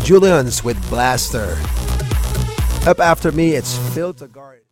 Julians with Blaster. Up after me, it's Phil Tagar.